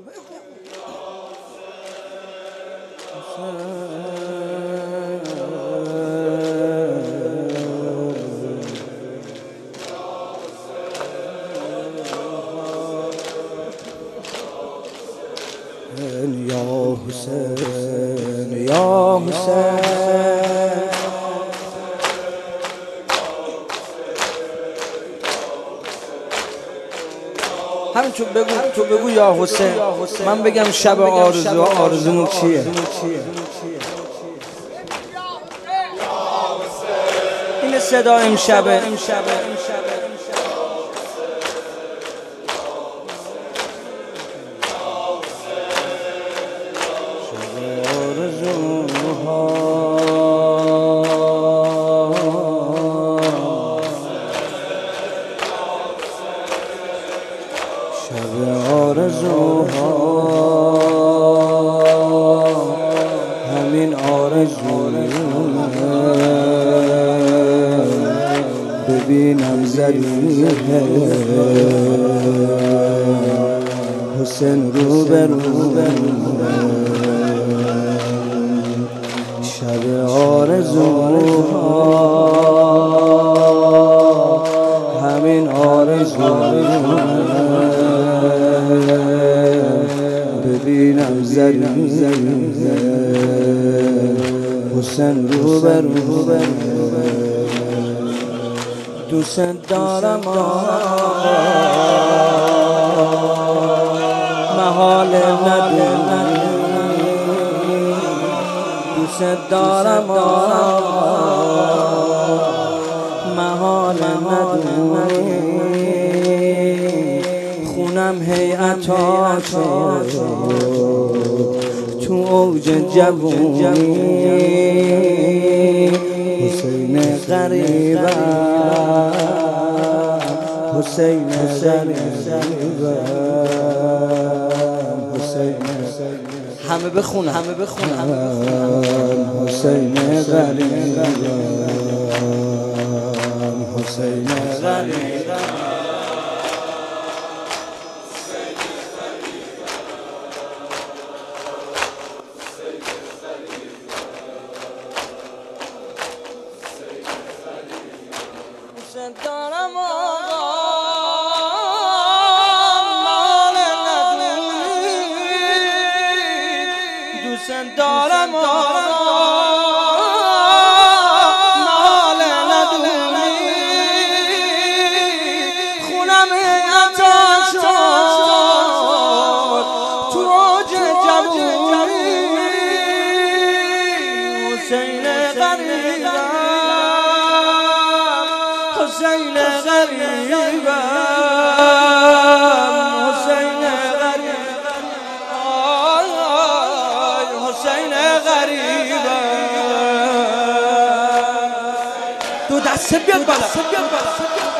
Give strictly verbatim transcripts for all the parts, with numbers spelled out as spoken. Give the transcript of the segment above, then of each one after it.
یا حسین یا حسین همین تو بگو تو بگو یا حسین، من بگم شب آرزو آرزومون چیه؟ این صدا امشبه شب آرزوها همین آرزومه ببینم ذریعه حسین رو به رو شب آرزوها همین آرزومه ببینم ذریعه حسین رو به رو دوست دارم محال ندونی دوست دارم محال ندونی خونم هیئتا تو اوج جوونی حسین غریبم حسین غریبم حسین همه بخونن همه بخونن حسین غریبم حسین غریبم دارم مال ندونی دوست دارم مال ندونی خونم عطا شد تو اوج جوونی حسین غریبم حسین غریبم حسین غریبم حسین غریبم دو دسته بیاد بالا بیاد بالا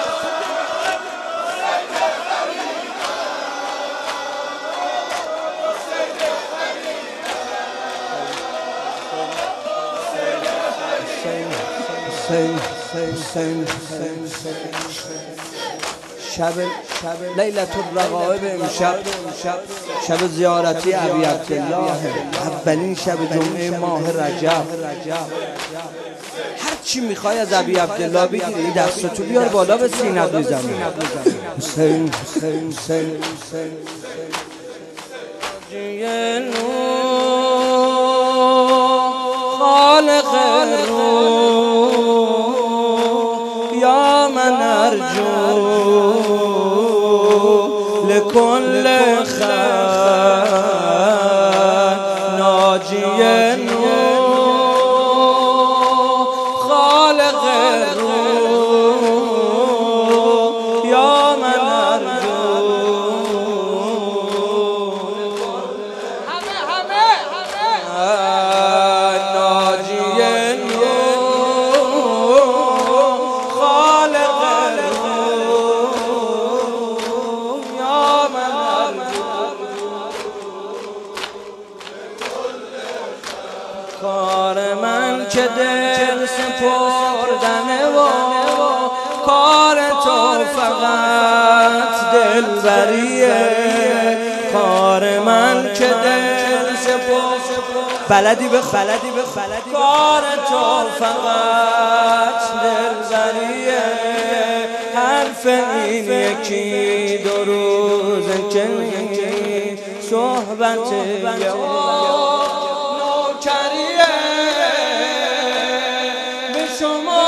حسین شب لیلة الرغائب امشب شب زیارتی ابی عبدالله اولین شب جمعه ماه رجب هر چی میخوای از ابی عبدالله بگیری دستتو بیار بالا به سینت میزنی حسین حسین حسین حسین خالق الروح یا من ارجو لكل خير ناجي نور خالق الروح يا من ارجو ناجي نور خالق کار من که دل سپردنه و کار تو فقط دلبریه کار من بلدی به بلدی به بلدی کار تو فقط دلبریه، حرف این یکی دو روز که صحبت یه نوکریه، به شما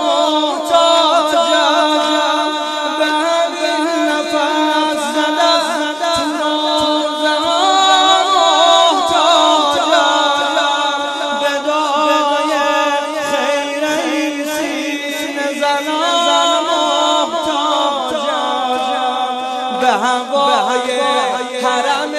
محتاجم، به همین نفس زدم تو روزه ها محتاجم، به دعای خیر این سینه زنان محتاجم، به هوای حرم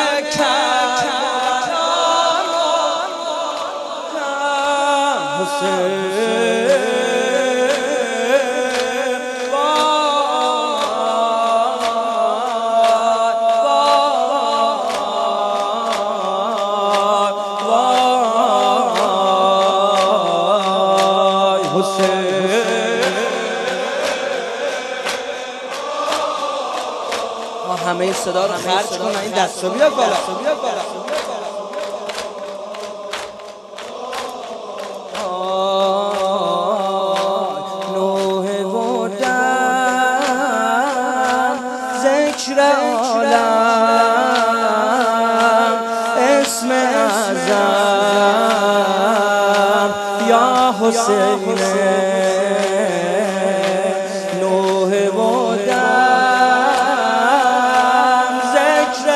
همه این صدا رو خرج کنن، این دستو بیاد بالا. نوح و دم ذکر عالم اسم اعظم یا حسین، نوح و دم ذکر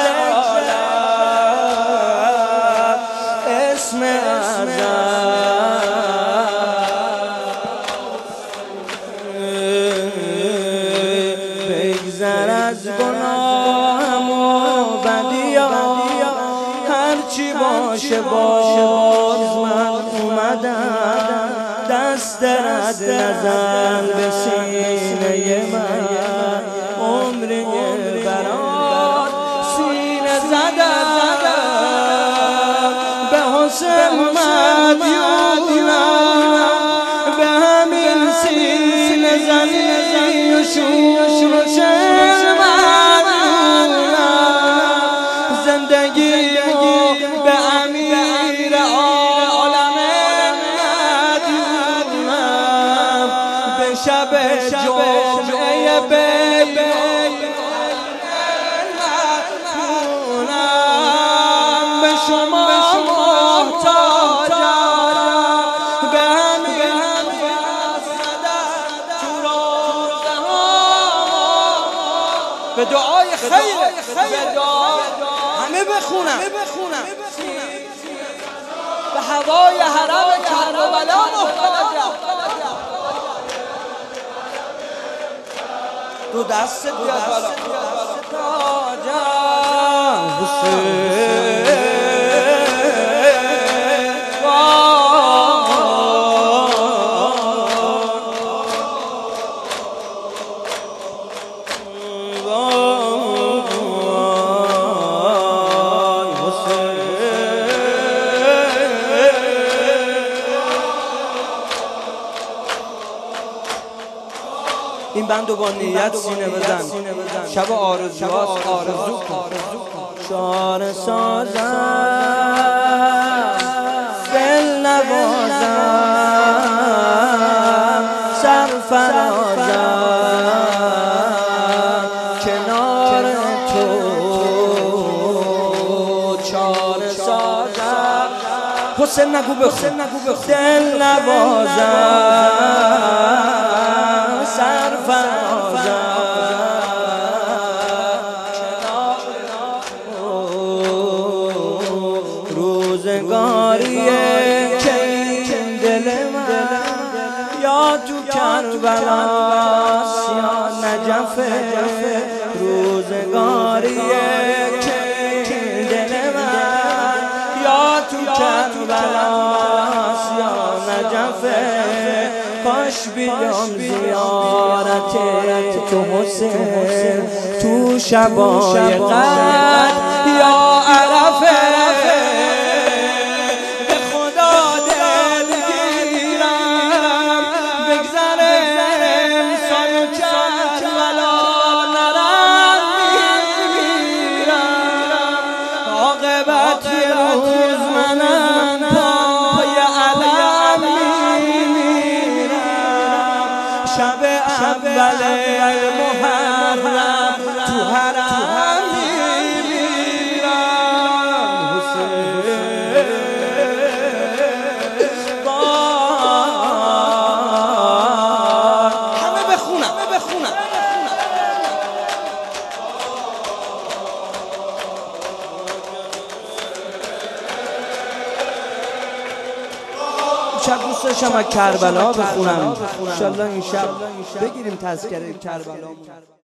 عالم اسم اعظم بگذر از گناهم و بدیام، هرچی باشه باز من اومدم، دست رد نزن به سینه من، عمری برات سینه زدم، به حسین مدیونم، به همین سینه زنی و شور و شرمم، زندگیمو به امیر عالم مدیونم، به شب جمعه بیت مدیونم، به شما محتاجم، به همین به دعای خیر همه بخونم، به هوای حرم کربلا محتاجم، دو دست بیاد بالا حسین. این بندو با نیت سینه بزن، شب آرزوهاست، آرزو کن. شانه سازم دل نوازم، سرفرازم کنار تو، چاره سازم حسین نگو بخون، دل نوازم سرفرازم روزگاریه که این دل من یا تو کربلاست یا نجفه، روزگاریه که این دل من یا تو کربلاست یا نجفه، کاش بیام زیارت تو حسین تو شبای قدر یا عرفه، به خدا دلگیرم بگذره امسال و کربلا نرم میمیرم، عاقبت یه روز منم شب اول محرم تو حرم میمیرم حسین همه بخونم بخونم شب دوست داشتم از کربلا بخونم. انشالله این شب بگیریم تذکره کربلا.